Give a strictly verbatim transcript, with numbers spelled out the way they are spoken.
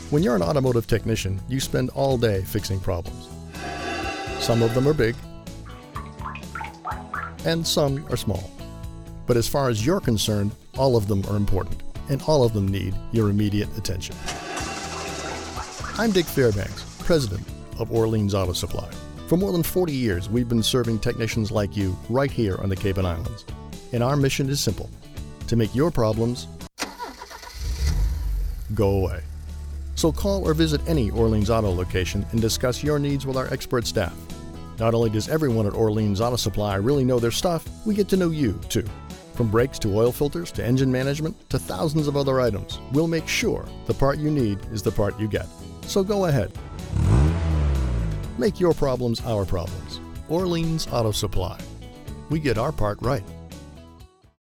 When you're an automotive technician, you spend all day fixing problems. Some of them are big, and some are small. But as far as you're concerned, all of them are important, and all of them need your immediate attention. I'm Dick Fairbanks, president of Orleans Auto Supply. For more than forty years, we've been serving technicians like you right here on the Cayman Islands. And our mission is simple: to make your problems go away. So call or visit any Orleans Auto location and discuss your needs with our expert staff. Not only does everyone at Orleans Auto Supply really know their stuff, we get to know you too. From brakes to oil filters to engine management to thousands of other items, we'll make sure the part you need is the part you get. So go ahead. Make your problems our problems. Orleans Auto Supply. We get our part right.